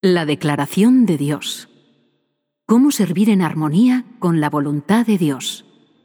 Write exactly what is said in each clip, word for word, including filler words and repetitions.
La declaración de Dios. ¿Cómo servir en armonía con la voluntad de Dios?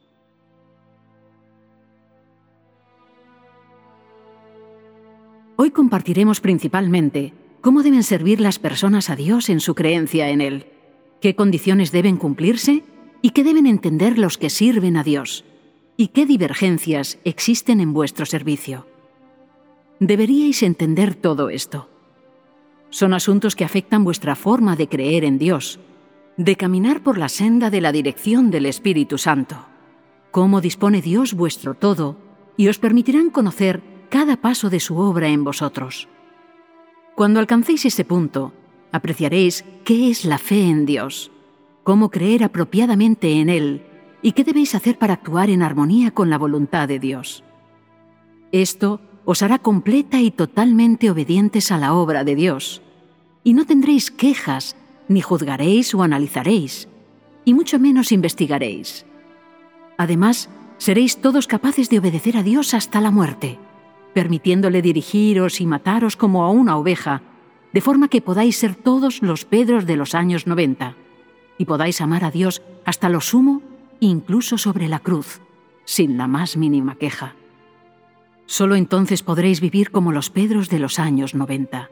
Hoy compartiremos principalmente cómo deben servir las personas a Dios en su creencia en Él, qué condiciones deben cumplirse y qué deben entender los que sirven a Dios, y qué divergencias existen en vuestro servicio. Deberíais entender todo esto. Son asuntos que afectan vuestra forma de creer en Dios, de caminar por la senda de la dirección del Espíritu Santo. Cómo dispone Dios vuestro todo y os permitirán conocer cada paso de su obra en vosotros. Cuando alcancéis ese punto, apreciaréis qué es la fe en Dios, cómo creer apropiadamente en Él y qué debéis hacer para actuar en armonía con la voluntad de Dios. Esto os hará completa y totalmente obedientes a la obra de Dios, y no tendréis quejas, ni juzgaréis o analizaréis, y mucho menos investigaréis. Además, seréis todos capaces de obedecer a Dios hasta la muerte, permitiéndole dirigiros y mataros como a una oveja, de forma que podáis ser todos los Pedros de los años noventa, y podáis amar a Dios hasta lo sumo, incluso sobre la cruz, sin la más mínima queja. Solo entonces podréis vivir como los Pedros de los años noventa.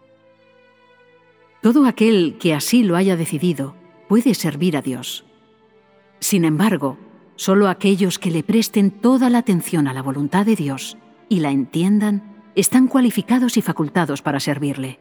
Todo aquel que así lo haya decidido puede servir a Dios. Sin embargo, solo aquellos que le presten toda la atención a la voluntad de Dios y la entiendan, están cualificados y facultados para servirle.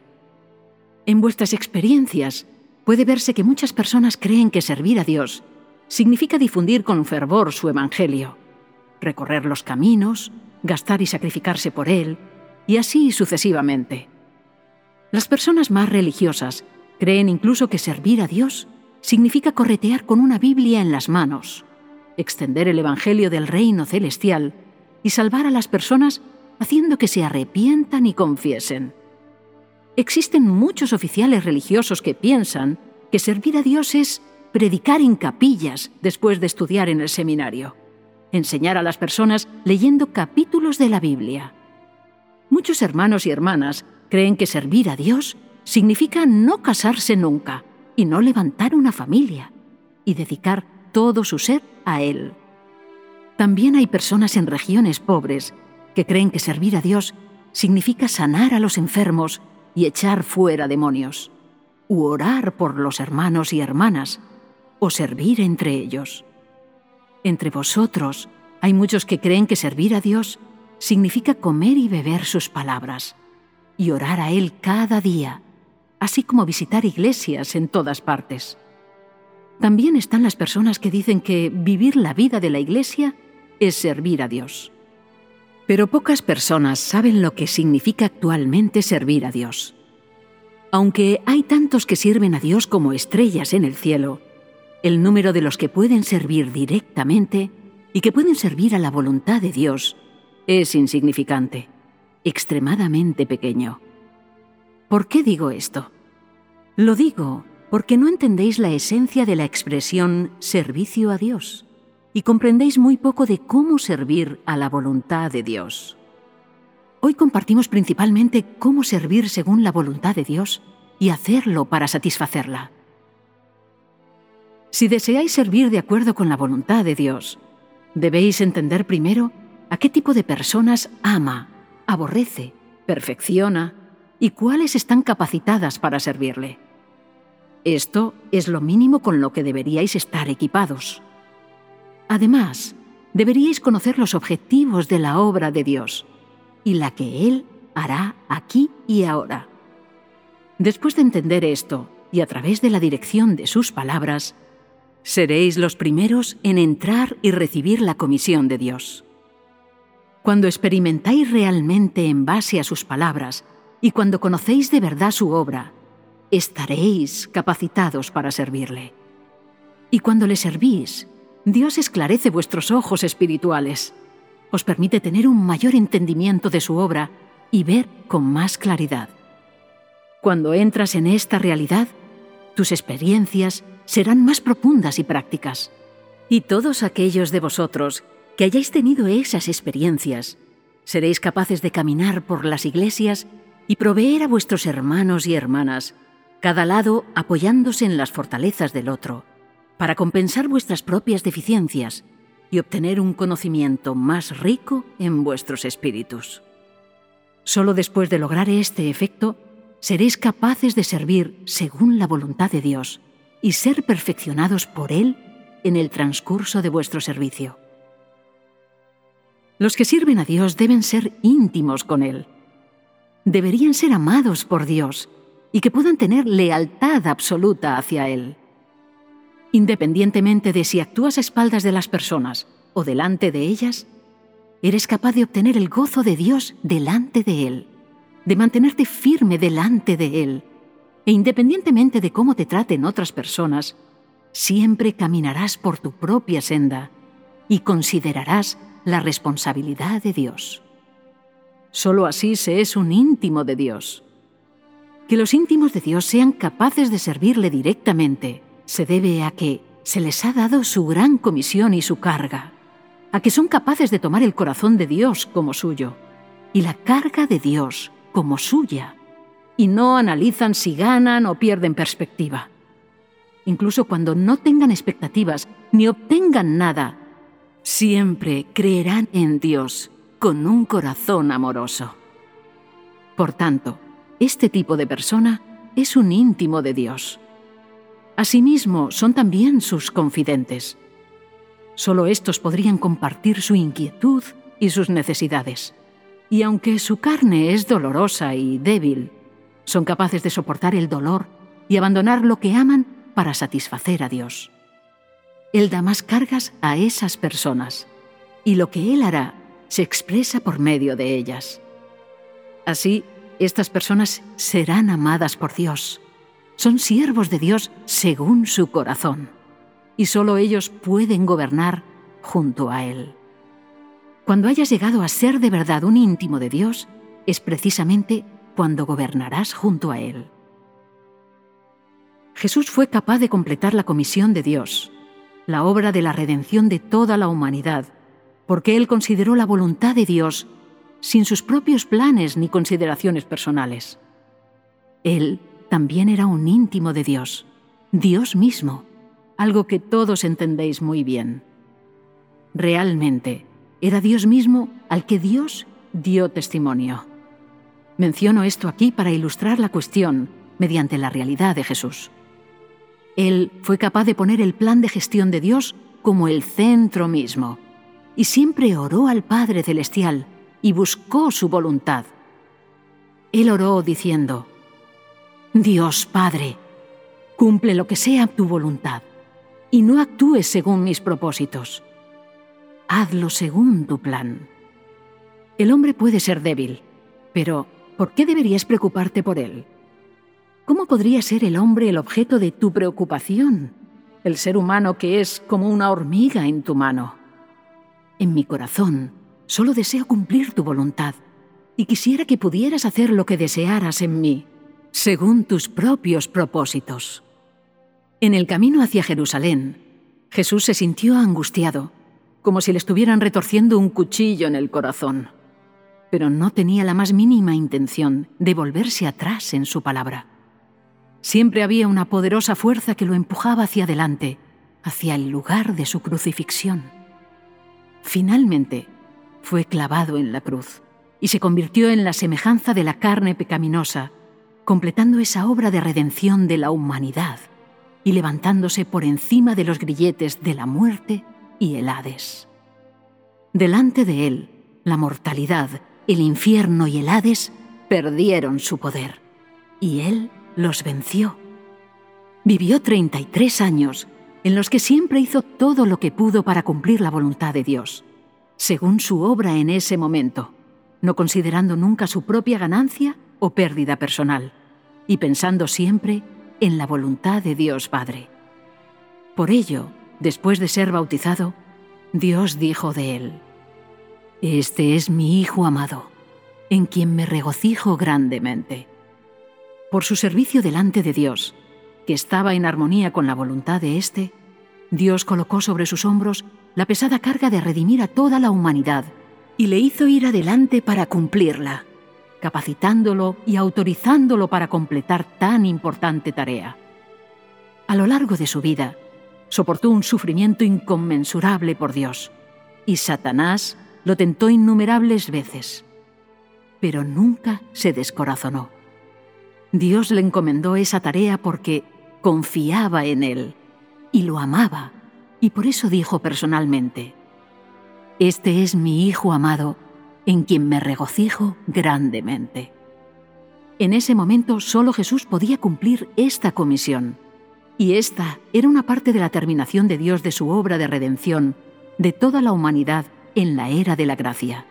En vuestras experiencias, puede verse que muchas personas creen que servir a Dios significa difundir con fervor su evangelio, recorrer los caminos, gastar y sacrificarse por él, y así sucesivamente. Las personas más religiosas creen incluso que servir a Dios significa corretear con una Biblia en las manos, extender el evangelio del reino celestial y salvar a las personas haciendo que se arrepientan y confiesen. Existen muchos oficiales religiosos que piensan que servir a Dios es predicar en capillas después de estudiar en el seminario, enseñar a las personas leyendo capítulos de la Biblia. Muchos hermanos y hermanas creen que servir a Dios significa no casarse nunca y no levantar una familia y dedicar todo su ser a Él. También hay personas en regiones pobres que creen que servir a Dios significa sanar a los enfermos y echar fuera demonios, u orar por los hermanos y hermanas, o servir entre ellos. Entre vosotros hay muchos que creen que servir a Dios significa comer y beber sus palabras, y orar a Él cada día, así como visitar iglesias en todas partes. También están las personas que dicen que vivir la vida de la iglesia es servir a Dios. Pero pocas personas saben lo que significa actualmente servir a Dios. Aunque hay tantos que sirven a Dios como estrellas en el cielo, el número de los que pueden servir directamente y que pueden servir a la voluntad de Dios es insignificante, extremadamente pequeño. ¿Por qué digo esto? Lo digo porque no entendéis la esencia de la expresión servicio a Dios y comprendéis muy poco de cómo servir a la voluntad de Dios. Hoy compartimos principalmente cómo servir según la voluntad de Dios y hacerlo para satisfacerla. Si deseáis servir de acuerdo con la voluntad de Dios, debéis entender primero a qué tipo de personas ama, aborrece, perfecciona y cuáles están capacitadas para servirle. Esto es lo mínimo con lo que deberíais estar equipados. Además, deberíais conocer los objetivos de la obra de Dios y la que Él hará aquí y ahora. Después de entender esto y a través de la dirección de sus palabras, seréis los primeros en entrar y recibir la comisión de Dios. Cuando experimentáis realmente en base a sus palabras y cuando conocéis de verdad su obra, estaréis capacitados para servirle. Y cuando le servís, Dios esclarece vuestros ojos espirituales, os permite tener un mayor entendimiento de su obra y ver con más claridad. Cuando entras en esta realidad, tus experiencias serán más profundas y prácticas. Y todos aquellos de vosotros que hayáis tenido esas experiencias, seréis capaces de caminar por las iglesias y proveer a vuestros hermanos y hermanas cada lado apoyándose en las fortalezas del otro, para compensar vuestras propias deficiencias y obtener un conocimiento más rico en vuestros espíritus. Solo después de lograr este efecto, seréis capaces de servir según la voluntad de Dios y ser perfeccionados por Él en el transcurso de vuestro servicio. Los que sirven a Dios deben ser íntimos con Él. Deberían ser amados por Dios y que puedan tener lealtad absoluta hacia Él. Independientemente de si actúas a espaldas de las personas o delante de ellas, eres capaz de obtener el gozo de Dios delante de Él, de mantenerte firme delante de Él, e independientemente de cómo te traten otras personas, siempre caminarás por tu propia senda y considerarás la responsabilidad de Dios. Solo así se es un íntimo de Dios. Que los íntimos de Dios sean capaces de servirle directamente se debe a que se les ha dado su gran comisión y su carga, a que son capaces de tomar el corazón de Dios como suyo y la carga de Dios como suya, y no analizan si ganan o pierden perspectiva. Incluso cuando no tengan expectativas ni obtengan nada, siempre creerán en Dios con un corazón amoroso. Por tanto, este tipo de persona es un íntimo de Dios. Asimismo, son también sus confidentes. Solo estos podrían compartir su inquietud y sus necesidades. Y aunque su carne es dolorosa y débil, son capaces de soportar el dolor y abandonar lo que aman para satisfacer a Dios. Él da más cargas a esas personas, y lo que Él hará se expresa por medio de ellas. Así, estas personas serán amadas por Dios. Son siervos de Dios según su corazón, y solo ellos pueden gobernar junto a Él. Cuando hayas llegado a ser de verdad un íntimo de Dios, es precisamente cuando gobernarás junto a Él. Jesús fue capaz de completar la comisión de Dios, la obra de la redención de toda la humanidad, porque Él consideró la voluntad de Dios sin sus propios planes ni consideraciones personales. Él también era un íntimo de Dios, Dios mismo, algo que todos entendéis muy bien. Realmente, era Dios mismo al que Dios dio testimonio. Menciono esto aquí para ilustrar la cuestión mediante la realidad de Jesús. Él fue capaz de poner el plan de gestión de Dios como el centro mismo, y siempre oró al Padre Celestial y buscó su voluntad. Él oró diciendo: Dios Padre, cumple lo que sea tu voluntad, y no actúes según mis propósitos. Hazlo según tu plan. El hombre puede ser débil, pero ¿por qué deberías preocuparte por él? ¿Cómo podría ser el hombre el objeto de tu preocupación, el ser humano que es como una hormiga en tu mano? En mi corazón solo deseo cumplir tu voluntad, y quisiera que pudieras hacer lo que desearas en mí, según tus propios propósitos. En el camino hacia Jerusalén, Jesús se sintió angustiado, como si le estuvieran retorciendo un cuchillo en el corazón. Pero no tenía la más mínima intención de volverse atrás en su palabra. Siempre había una poderosa fuerza que lo empujaba hacia adelante, hacia el lugar de su crucifixión. Finalmente, fue clavado en la cruz y se convirtió en la semejanza de la carne pecaminosa, completando esa obra de redención de la humanidad y levantándose por encima de los grilletes de la muerte y el Hades. Delante de él, la mortalidad, el infierno y el Hades perdieron su poder, y él los venció. Vivió treinta y tres años, en los que siempre hizo todo lo que pudo para cumplir la voluntad de Dios, según su obra en ese momento, no considerando nunca su propia ganancia o pérdida personal, y pensando siempre en la voluntad de Dios Padre. Por ello, después de ser bautizado, Dios dijo de él: Este es mi Hijo amado, en quien me regocijo grandemente. Por su servicio delante de Dios, que estaba en armonía con la voluntad de éste, Dios colocó sobre sus hombros la pesada carga de redimir a toda la humanidad y le hizo ir adelante para cumplirla. capacitándolo y autorizándolo para completar tan importante tarea. A lo largo de su vida, soportó un sufrimiento inconmensurable por Dios, y Satanás lo tentó innumerables veces, pero nunca se descorazonó. Dios le encomendó esa tarea porque confiaba en él y lo amaba, y por eso dijo personalmente: «Este es mi Hijo amado, en quien me regocijo grandemente». En ese momento solo Jesús podía cumplir esta comisión, y esta era una parte de la terminación de Dios de su obra de redención de toda la humanidad en la era de la gracia.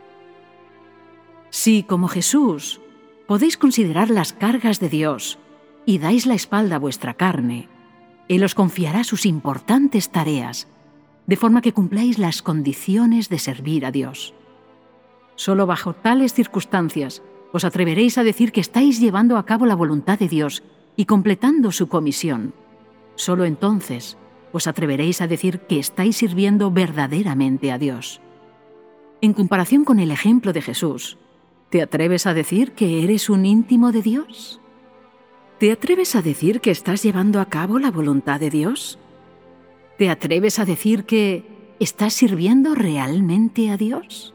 Si, como Jesús, podéis considerar las cargas de Dios y dais la espalda a vuestra carne, Él os confiará sus importantes tareas, de forma que cumpláis las condiciones de servir a Dios. Solo bajo tales circunstancias os atreveréis a decir que estáis llevando a cabo la voluntad de Dios y completando su comisión. Solo entonces os atreveréis a decir que estáis sirviendo verdaderamente a Dios. En comparación con el ejemplo de Jesús, ¿te atreves a decir que eres un íntimo de Dios? ¿Te atreves a decir que estás llevando a cabo la voluntad de Dios? ¿Te atreves a decir que estás sirviendo realmente a Dios?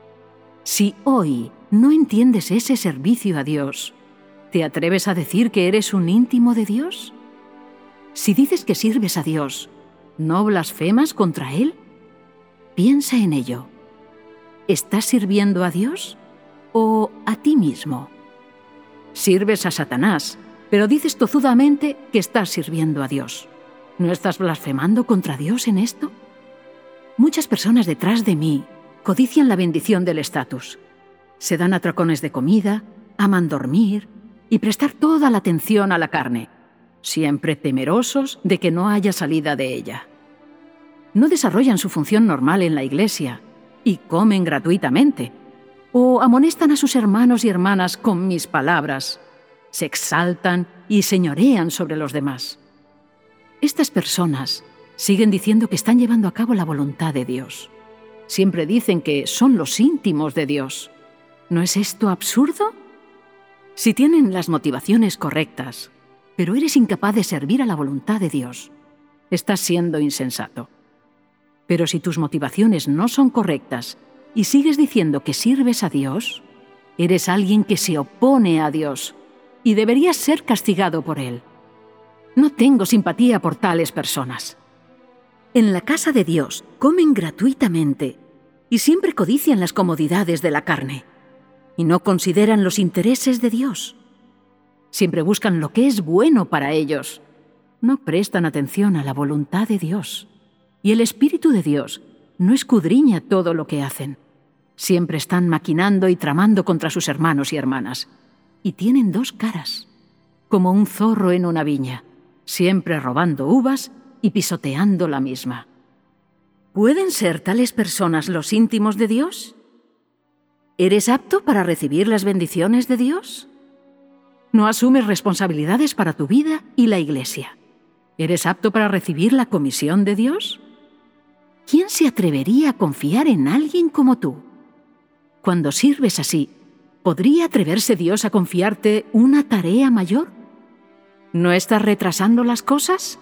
Si hoy no entiendes ese servicio a Dios, ¿te atreves a decir que eres un íntimo de Dios? Si dices que sirves a Dios, ¿no blasfemas contra Él? Piensa en ello. ¿Estás sirviendo a Dios o a ti mismo? Sirves a Satanás, pero dices tozudamente que estás sirviendo a Dios. ¿No estás blasfemando contra Dios en esto? Muchas personas detrás de mí codician la bendición del estatus. Se dan atracones de comida, aman dormir y prestar toda la atención a la carne, siempre temerosos de que no haya salida de ella. No desarrollan su función normal en la iglesia y comen gratuitamente, o amonestan a sus hermanos y hermanas con mis palabras, se exaltan y señorean sobre los demás. Estas personas siguen diciendo que están llevando a cabo la voluntad de Dios. Siempre dicen que son los íntimos de Dios. ¿No es esto absurdo? Si tienen las motivaciones correctas, pero eres incapaz de servir a la voluntad de Dios, estás siendo insensato. Pero si tus motivaciones no son correctas y sigues diciendo que sirves a Dios, eres alguien que se opone a Dios y deberías ser castigado por Él. No tengo simpatía por tales personas. En la casa de Dios comen gratuitamente y siempre codician las comodidades de la carne y no consideran los intereses de Dios. Siempre buscan lo que es bueno para ellos. No prestan atención a la voluntad de Dios. Y el Espíritu de Dios no escudriña todo lo que hacen. Siempre están maquinando y tramando contra sus hermanos y hermanas. Y tienen dos caras, como un zorro en una viña, siempre robando uvas y pisoteando la misma. ¿Pueden ser tales personas los íntimos de Dios? ¿Eres apto para recibir las bendiciones de Dios? ¿No asumes responsabilidades para tu vida y la Iglesia? ¿Eres apto para recibir la comisión de Dios? ¿Quién se atrevería a confiar en alguien como tú? Cuando sirves así, ¿podría atreverse Dios a confiarte una tarea mayor? ¿No estás retrasando las cosas?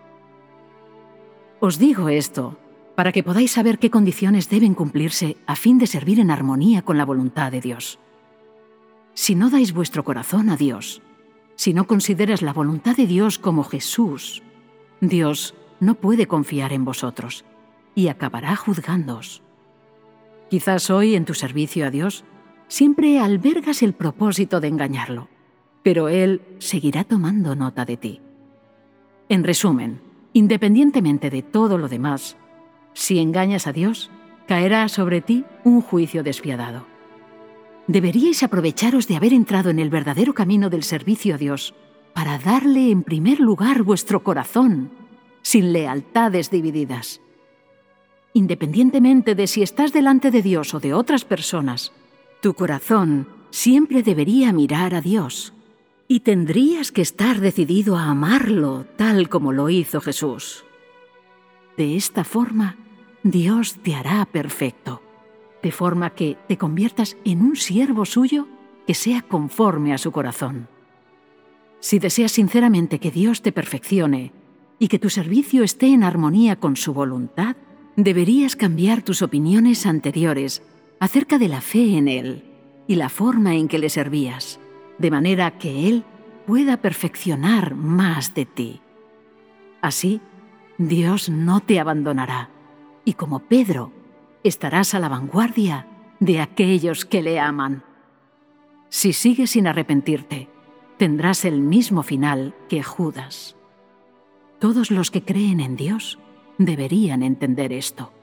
Os digo esto para que podáis saber qué condiciones deben cumplirse a fin de servir en armonía con la voluntad de Dios. Si no dais vuestro corazón a Dios, si no consideras la voluntad de Dios como Jesús, Dios no puede confiar en vosotros y acabará juzgándoos. Quizás hoy, en tu servicio a Dios, siempre albergas el propósito de engañarlo, pero Él seguirá tomando nota de ti. En resumen, independientemente de todo lo demás, si engañas a Dios, caerá sobre ti un juicio despiadado. Deberíais aprovecharos de haber entrado en el verdadero camino del servicio a Dios para darle en primer lugar vuestro corazón, sin lealtades divididas. Independientemente de si estás delante de Dios o de otras personas, tu corazón siempre debería mirar a Dios y tendrías que estar decidido a amarlo tal como lo hizo Jesús. De esta forma, Dios te hará perfecto, de forma que te conviertas en un siervo suyo que sea conforme a su corazón. Si deseas sinceramente que Dios te perfeccione y que tu servicio esté en armonía con su voluntad, deberías cambiar tus opiniones anteriores acerca de la fe en Él y la forma en que le servías, de manera que Él pueda perfeccionar más de ti. Así, Dios no te abandonará y, como Pedro, estarás a la vanguardia de aquellos que le aman. Si sigues sin arrepentirte, tendrás el mismo final que Judas. Todos los que creen en Dios deberían entender esto.